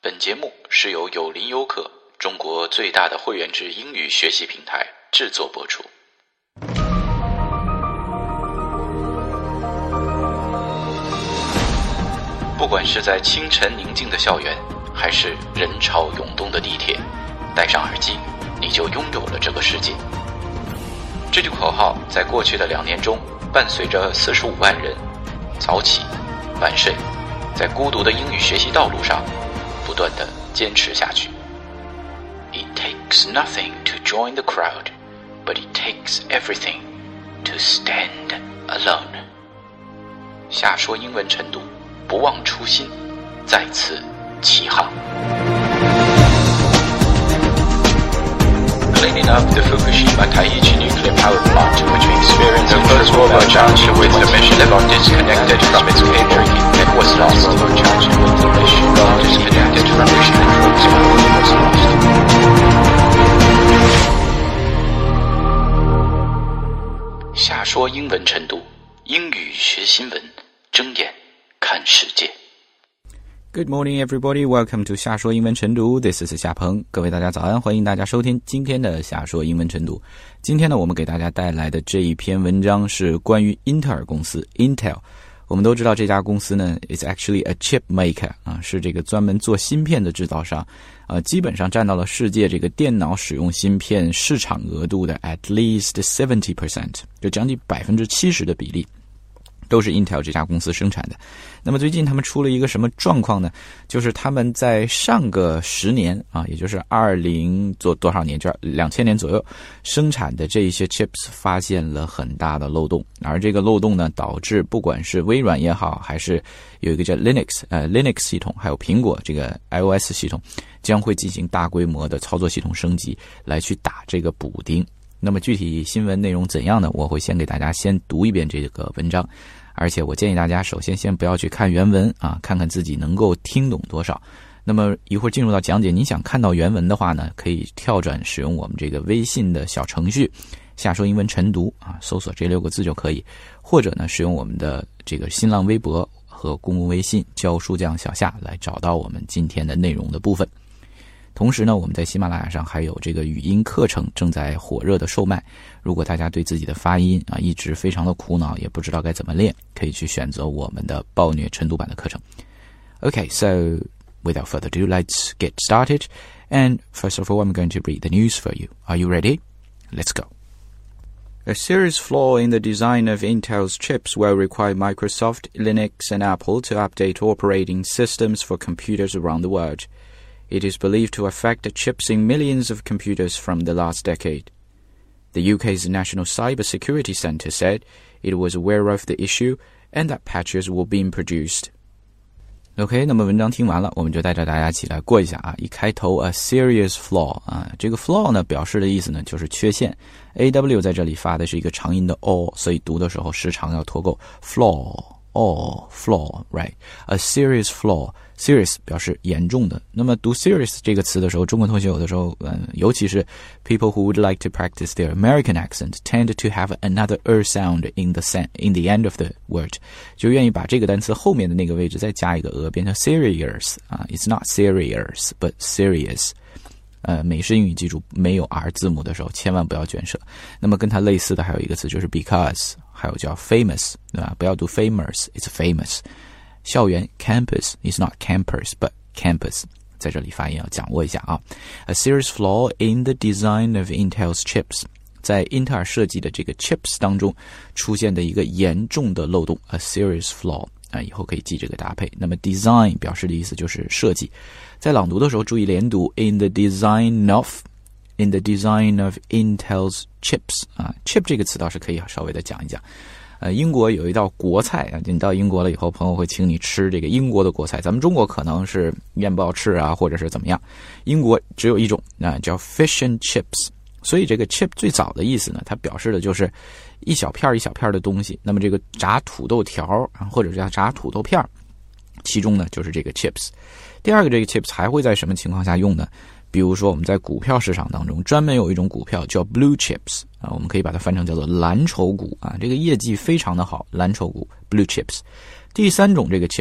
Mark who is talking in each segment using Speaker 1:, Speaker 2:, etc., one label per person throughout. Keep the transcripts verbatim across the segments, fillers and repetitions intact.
Speaker 1: 本节目是由有林优客中国最大的会员制英语学习平台制作播出。不管是在清晨宁静的校园，还是人潮涌动的地铁，戴上耳机，你就拥有了这个世界。这句口号在过去的两年中，伴随着四十五万人早起晚睡，在孤独的英语学习道路上不断地坚持下去。 It takes nothing to join the crowd, but it takes everything to stand alone. 下说英文晨读，不忘初心，再次起航。Cleaning up the Fukushima Daiichi nuclear power plant, which we experienced the first mobile charger with the mission got disconnected from its cable and was lost. Mobile charger with the mission got disconnected from its cable and was lost. 下说英文晨读，英语学新闻，睁眼看世界。
Speaker 2: Good morning, everybody. Welcome to 夏说英文晨读。This is 夏鹏。各位大家早安，欢迎大家收听今天的夏说英文晨读。今天呢，我们给大家带来的这一篇文章是关于英特尔公司 Intel。我们都知道这家公司呢 is actually a chip maker 啊，是这个专门做芯片的制造商，呃，基本上占到了世界这个电脑使用芯片市场额度的 at least seventy percent， 就将近 百分之七十 的比例。都是 Intel 这家公司生产的。那么最近他们出了一个什么状况呢？就是他们在上个十年啊，也就是二零做多少年，就两千年左右生产的这一些 chips 发现了很大的漏洞，而这个漏洞呢，导致不管是微软也好，还是有一个叫 Linux 呃 Linux 系统，还有苹果这个 iOS 系统，将会进行大规模的操作系统升级，来去打这个补丁。那么具体新闻内容怎样呢？我会先给大家先读一遍这个文章，而且我建议大家首先先不要去看原文啊，看看自己能够听懂多少。那么一会儿进入到讲解，你想看到原文的话呢，可以跳转使用我们这个微信的小程序夏说英文晨读啊，搜索这六个字就可以，或者呢使用我们的这个新浪微博和公共微信教书匠小夏来找到我们今天的内容的部分。同时呢，我们在喜马拉雅上还有这个语音课程正在火热的售卖。如果大家对自己的发音啊一直非常的苦恼，也不知道该怎么练，可以去选择我们的暴虐晨读版的课程。Okay, so without further ado, let's get started. And first of all, I'm going to read the news for you. Are you ready? Let's go. A serious flaw in the design of Intel's chips will require Microsoft, Linux, and Apple to update operating systems for computers around the world.It is believed to affect the chips in millions of computers from the last decade. The U K's National Cybersecurity Centre said it was aware of the issue and that patches were being produced. OK, 那么文章听完了，我们就带着大家一起来过一下啊。一开头 a serious flaw 啊，这个 flaw 呢表示的意思呢就是缺陷。A W 在这里发的是一个长音的 o， 所以读的时候时常要脱钩 flaw。Oh, flaw, right. A serious flaw. Serious 表示严重的。那么读 serious 这个词的时候，中国同学有的时候，嗯，尤其是 people who would like to practice their American accent tend to have another er sound in the in the end of the word， 就愿意把这个单词后面的那个位置再加一个 er， 变成 serious 啊 ，it's not serious but serious。呃，美式英语记住，没有 R 字母的时候，千万不要卷舌。那么跟它类似的还有一个词就是 because， 还有叫 famous， 对吧？不要读 famous， it's famous。校园 campus is not campus but campus， 在这里发音要掌握一下啊。A serious flaw in the design of Intel's chips， 在英特尔设计的这个 chips 当中出现的一个严重的漏洞 ，a serious flaw 啊，以后可以记这个搭配。那么 design 表示的意思就是设计，在朗读的时候注意连读 in the design of。In the design of Intel's chips 啊 ，chip 这个词倒是可以稍微的讲一讲。呃，英国有一道国菜啊，你到英国了以后，朋友会请你吃这个英国的国菜。咱们中国可能是面包翅啊，或者是怎么样。英国只有一种啊，叫 fish and chips。所以这个 chip 最早的意思呢，它表示的就是一小片一小片的东西。那么这个炸土豆条啊，或者是叫炸土豆片，其中呢就是这个 chips。第二个，这个 chips 还会在什么情况下用呢？比如说我们在股票市场当中专门有一种股票叫 blue chips 啊，我们可以把它翻成叫做蓝筹股啊，这个业绩非常的好，蓝筹股 blue chips。第三种这个 chips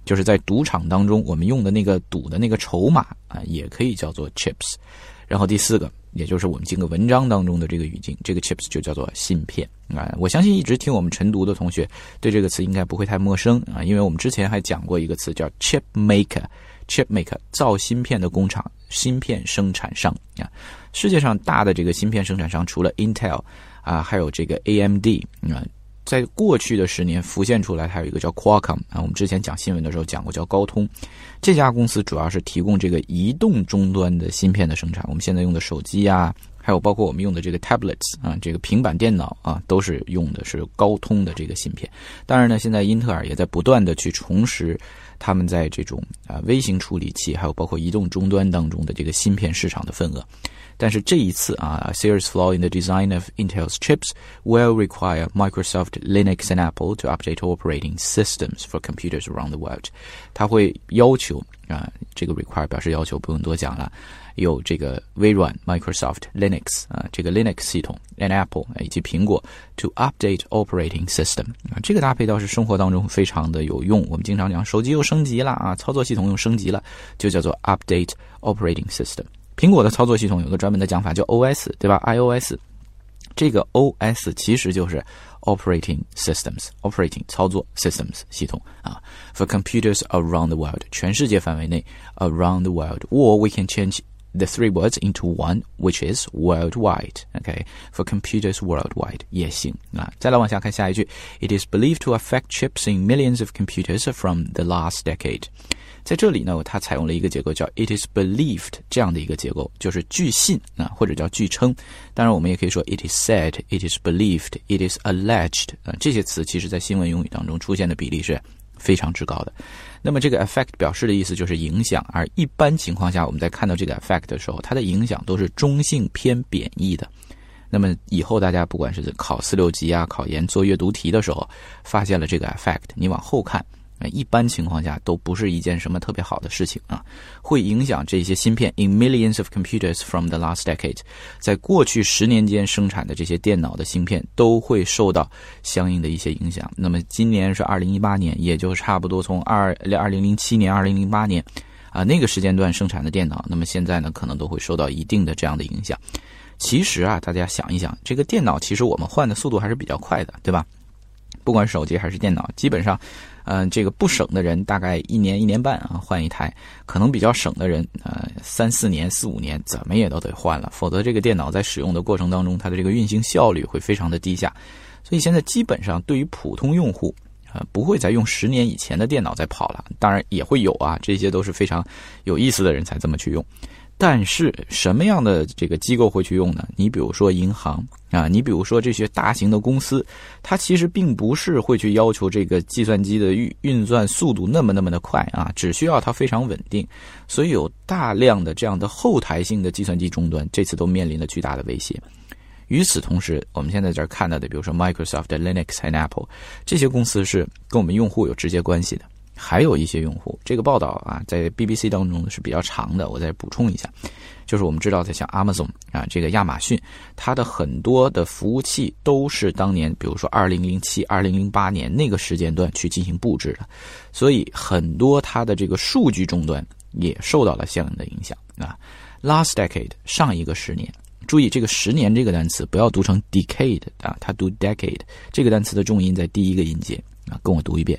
Speaker 2: 就是在赌场当中我们用的那个赌的那个筹码啊，也可以叫做 chips。然后第四个，也就是我们这个文章当中的这个语境，这个 chips 就叫做芯片啊。我相信一直听我们晨读的同学对这个词应该不会太陌生啊，因为我们之前还讲过一个词叫 chip maker。chip maker 造芯片的工厂，芯片生产商啊。世界上大的这个芯片生产商除了 Intel 啊，还有这个 A M D 啊。在过去的十年浮现出来，还有一个叫 Qualcomm 啊，我们之前讲新闻的时候讲过叫高通。这家公司主要是提供这个移动终端的芯片的生产，我们现在用的手机啊，还有包括我们用的这个 tablets 啊，这个平板电脑啊，都是用的是高通的这个芯片。当然呢，现在英特尔也在不断的去重拾他们在这种啊微型处理器，还有包括移动终端当中的这个芯片市场的份额。但是这一次啊 ，serious flaw in the design of Intel's chips will require Microsoft, Linux and Apple to update operating systems for computers around the world. 它会要求啊，这个 require 表示要求，不用多讲了。有这个微软 Microsoft, Linux 啊，这个 Linux 系统 and Apple 以及苹果 to update operating system 啊，这个搭配倒是生活当中非常的有用。我们经常讲手机又升级了啊，操作系统又升级了，就叫做 update operating system。苹果的操作系统有个专门的讲法叫 O S， 对吧 ？iOS， 这个 O S 其实就是 operating systems， operating 操作 systems 系统啊。For computers around the world， 全世界范围内 around the world，or we can change the three words into one, which is worldwide. Okay, for computers worldwide 也行啊。再来往下看下一句 ，It is believed to affect chips in millions of computers from the last decade。在这里呢，它采用了一个结构叫 it is believed 这样的一个结构，就是据信啊，或者叫据称。当然，我们也可以说 it is said, it is believed, it is alleged 啊，这些词其实在新闻用语当中出现的比例是非常之高的。那么这个 affect 表示的意思就是影响，而一般情况下我们在看到这个 affect 的时候，它的影响都是中性偏贬义的。那么以后大家不管是考四六级啊，考研做阅读题的时候，发现了这个 affect， 你往后看，一般情况下都不是一件什么特别好的事情啊，会影响这些芯片 in millions of computers from the last decade， 在过去十年间生产的这些电脑的芯片都会受到相应的一些影响。那么今年是二零一八年，也就差不多从二零零七年、二零零八年啊那个时间段生产的电脑，那么现在呢可能都会受到一定的这样的影响。其实啊，大家想一想，这个电脑其实我们换的速度还是比较快的，对吧？不管手机还是电脑，基本上嗯、呃，这个不省的人大概一年一年半啊换一台，可能比较省的人呃三四年四五年怎么也都得换了，否则这个电脑在使用的过程当中，它的这个运行效率会非常的低下。所以现在基本上对于普通用户呃不会再用十年以前的电脑在跑了，当然也会有啊，这些都是非常有意思的人才这么去用。但是什么样的这个机构会去用呢？你比如说银行啊，你比如说这些大型的公司，它其实并不是会去要求这个计算机的运运算速度那么那么的快啊，只需要它非常稳定。所以有大量的这样的后台性的计算机终端，这次都面临了巨大的威胁。与此同时，我们现在这儿看到的，比如说 Microsoft、Linux 和 Apple 这些公司是跟我们用户有直接关系的。还有一些用户，这个报道啊，在 B B C 当中是比较长的，我再补充一下，就是我们知道的像 Amazon 啊，这个亚马逊，它的很多的服务器都是当年，比如说二零零七、二零零八年那个时间段去进行布置的，所以很多它的这个数据终端也受到了相应的影响啊。Last decade 上一个十年，注意这个十年这个单词不要读成 decade 啊，它读 decade， 这个单词的重音在第一个音节啊，跟我读一遍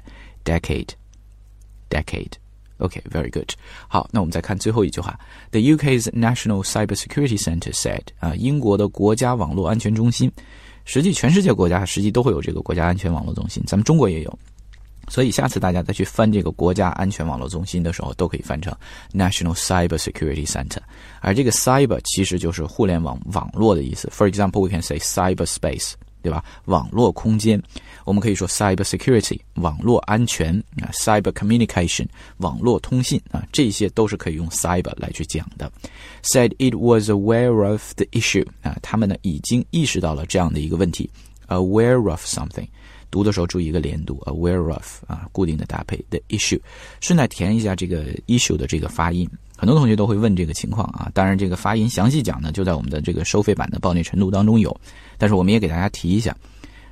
Speaker 2: decade。Decade. Okay, very good. 好，那我们再看最后一句话。The U K's National Cybersecurity Centre said, 啊，英国的国家网络安全中心，实际全世界国家实际都会有这个国家安全网络中心，咱们中国也有。所以下次大家再去翻这个国家安全网络中心的时候，都可以翻成 National Cybersecurity Centre。而这个 cyber 其实就是互联網網絡的意思。For example, we can say cyberspace，对吧？网络空间，我们可以说 cyber security 网络安全啊 ，cyber communication 网络通信啊，这些都是可以用 cyber 来去讲的。Said it was aware of the issue 啊，他们呢已经意识到了这样的一个问题 ，aware of something。读的时候注意一个连读 ，aware of 啊，固定的搭配 the issue。顺带填一下这个 issue 的这个发音。很多同学都会问这个情况啊，当然这个发音详细讲呢，就在我们的这个收费版的报内晨读当中有，但是我们也给大家提一下，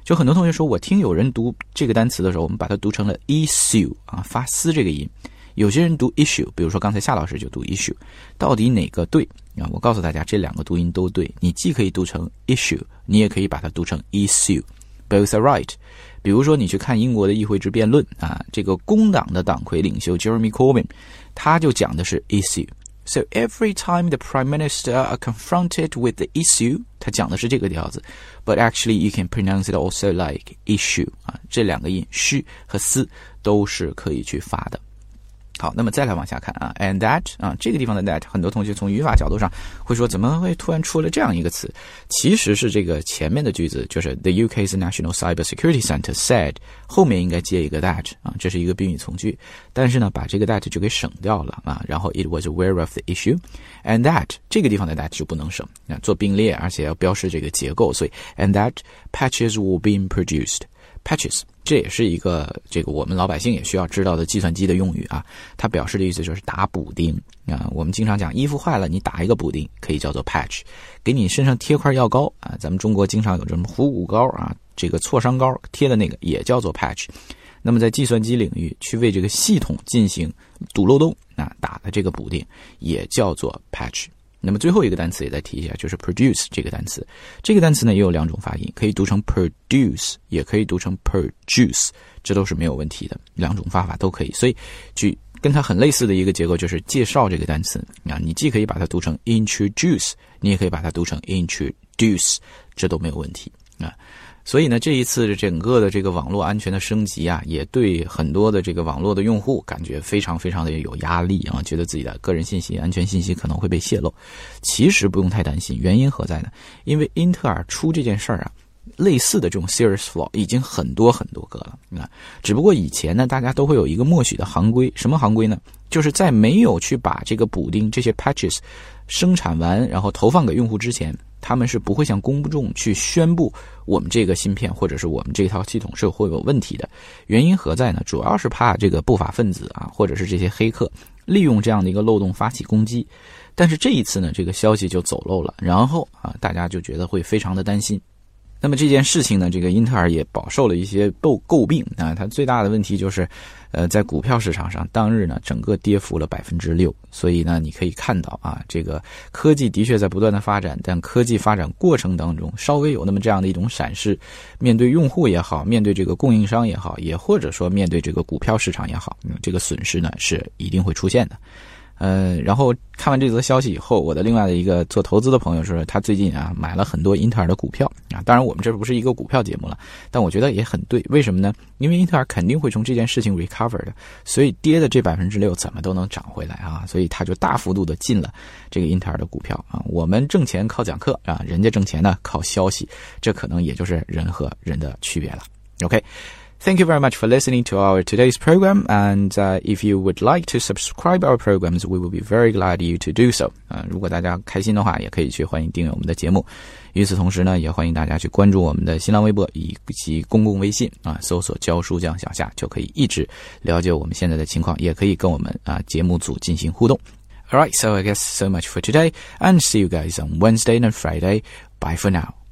Speaker 2: 就很多同学说我听有人读这个单词的时候，我们把它读成了 issue 啊，发丝这个音。有些人读 issue， 比如说刚才夏老师就读 issue， 到底哪个对啊？我告诉大家，这两个读音都对。你既可以读成 issue， 你也可以把它读成 issue，both are right。比如说你去看英国的议会之辩论啊，这个工党的党魁领袖 Jeremy Corbyn， 他就讲的是 issue。So every time the Prime Minister are confronted with the issue， 他讲的是这个调子 ，but actually you can pronounce it also like issue 啊，这两个音 sh 和 s 都是可以去发的。好，那么再来往下看啊 ，and that 啊，这个地方的 that， 很多同学从语法角度上会说，怎么会突然出了这样一个词？其实是这个前面的句子，就是 the U K's National Cyber Security Center said， 后面应该接一个 that 啊，这是一个宾语从句，但是呢，把这个 that 就给省掉了啊，然后 it was aware of the issue，and that 这个地方的 that 就不能省啊，做并列，而且要标示这个结构，所以 and that patches were being produced。patches 这也是一个这个我们老百姓也需要知道的计算机的用语啊，它表示的意思就是打补丁啊。我们经常讲衣服坏了你打一个补丁可以叫做 patch， 给你身上贴块药膏啊，咱们中国经常有这种虎骨膏啊，这个挫伤膏贴的那个也叫做 patch。那么在计算机领域去为这个系统进行堵漏洞啊打的这个补丁也叫做 patch。那么最后一个单词也再提一下，就是 produce 这个单词。这个单词呢也有两种发音，可以读成 produce， 也可以读成 produce， 这都是没有问题的，两种发法都可以。所以举跟它很类似的一个结构就是介绍这个单词啊，你既可以把它读成 introduce， 你也可以把它读成 introduce， 这都没有问题啊。所以呢，这一次整个的这个网络安全的升级啊，也对很多的这个网络的用户感觉非常非常的有压力啊，觉得自己的个人信息、安全信息可能会被泄露。其实不用太担心，原因何在呢？因为英特尔出这件事儿啊，类似的这种 serious flaw 已经很多很多个了啊。只不过以前呢，大家都会有一个默许的行规，什么行规呢？就是在没有去把这个补丁这些 patches 生产完，然后投放给用户之前，他们是不会向公众去宣布我们这个芯片或者是我们这套系统是会有问题的。原因何在呢？主要是怕这个不法分子啊，或者是这些黑客利用这样的一个漏洞发起攻击。但是这一次呢，这个消息就走漏了，然后啊，大家就觉得会非常的担心。那么这件事情呢，这个英特尔也饱受了一些诟诟病啊，它最大的问题就是，呃，在股票市场上当日呢，整个跌幅了百分之六，所以呢，你可以看到啊，这个科技的确在不断的发展，但科技发展过程当中稍微有那么这样的一种闪失，面对用户也好，面对这个供应商也好，也或者说面对这个股票市场也好，嗯、这个损失呢是一定会出现的。呃，然后看完这则消息以后，我的另外的一个做投资的朋友说，他最近啊买了很多英特尔的股票啊。当然，我们这不是一个股票节目了，但我觉得也很对。为什么呢？因为英特尔肯定会从这件事情 recover 的，所以跌的这百分之六怎么都能涨回来啊。所以他就大幅度的进了这个英特尔的股票啊。我们挣钱靠讲课啊，人家挣钱呢靠消息，这可能也就是人和人的区别了。OK。Thank you very much for listening to our today's program, and uh, if you would like to subscribe our programs, we will be very glad you to do so. 呃，如果大家开心的话，也可以去欢迎订阅我们的节目。与此同时呢，也欢迎大家去关注我们的新浪微博以及公共微信啊，搜索教书匠小夏就可以一直了解我们现在的情况，也可以跟我们啊节目组进行互动。Alright, so I guess so much for today, and see you guys on Wednesday and Friday. Bye for now.